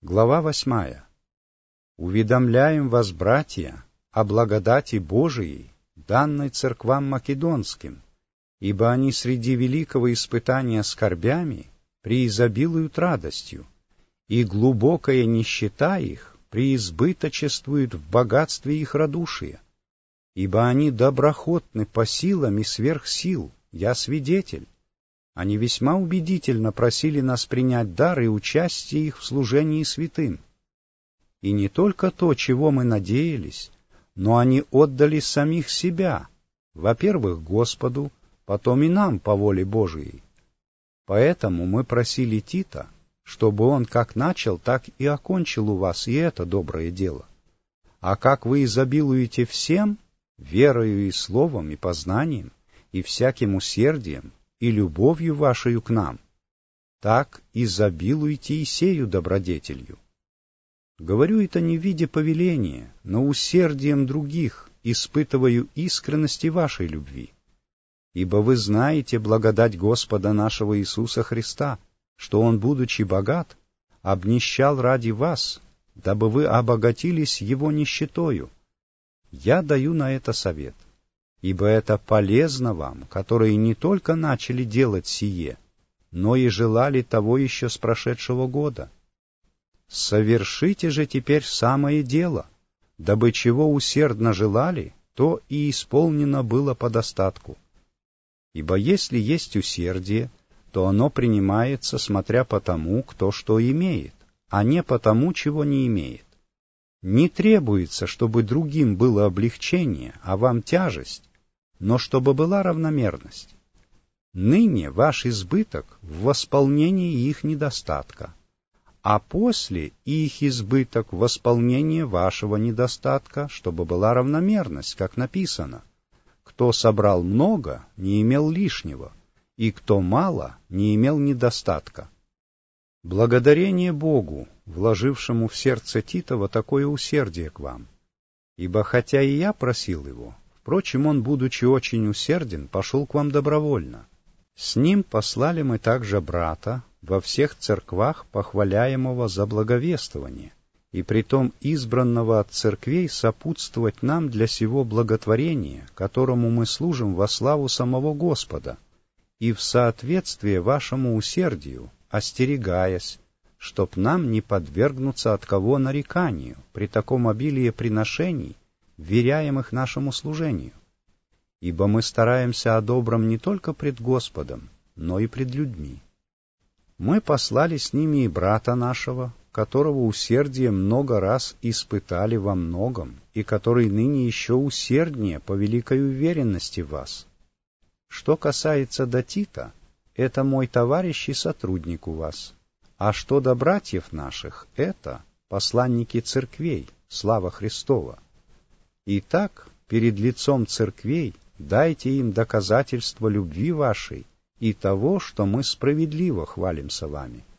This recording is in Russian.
Глава 8. Уведомляем вас, братья, о благодати Божией, данной церквам македонским, ибо они среди великого испытания скорбями преизобилуют радостью, и глубокая нищета их преизбыточествует в богатстве их радушия, ибо они доброхотны по силам и сверх сил, я свидетель. Они весьма убедительно просили нас принять дар и участие их в служении святым. И не только то, чего мы надеялись, но они отдали самих себя, во-первых, Господу, потом и нам по воле Божией. Поэтому мы просили Тита, чтобы он как начал, так и окончил у вас и это доброе дело. А как вы изобилуете всем, верою и словом, и познанием, и всяким усердием, и любовью вашею к нам, так изобилуйте и сею добродетелью. Говорю это не в виде повеления, но усердием других испытываю искренности вашей любви. Ибо вы знаете благодать Господа нашего Иисуса Христа, что Он, будучи богат, обнищал ради вас, дабы вы обогатились Его нищетою. Я даю на это совет. Ибо это полезно вам, которые не только начали делать сие, но и желали того еще с прошедшего года. Совершите же теперь самое дело, дабы чего усердно желали, то и исполнено было по достатку. Ибо если есть усердие, то оно принимается, смотря по тому, кто что имеет, а не по тому, чего не имеет. Не требуется, чтобы другим было облегчение, а вам тяжесть, но чтобы была равномерность. Ныне ваш избыток в восполнении их недостатка, а после их избыток в восполнении вашего недостатка, чтобы была равномерность, как написано. Кто собрал много, не имел лишнего, и кто мало, не имел недостатка. Благодарение Богу, вложившему в сердце Титова такое усердие к вам. Ибо хотя и я просил его, впрочем, он, будучи очень усерден, пошел к вам добровольно. С ним послали мы также брата во всех церквах, похваляемого за благовествование, и притом избранного от церквей сопутствовать нам для сего благотворения, которому мы служим во славу самого Господа, и в соответствие вашему усердию, остерегаясь, чтоб нам не подвергнуться от кого нареканию при таком обилии приношений, вверяемых нашему служению. Ибо мы стараемся о добром не только пред Господом, но и пред людьми. Мы послали с ними и брата нашего, которого усердие много раз испытали во многом, и который ныне еще усерднее по великой уверенности в вас. Что касается до Тита, это мой товарищ и сотрудник у вас, а что до братьев наших, это посланники церквей, слава Христова. Итак, перед лицом церквей дайте им доказательство любви вашей и того, что мы справедливо хвалимся вами.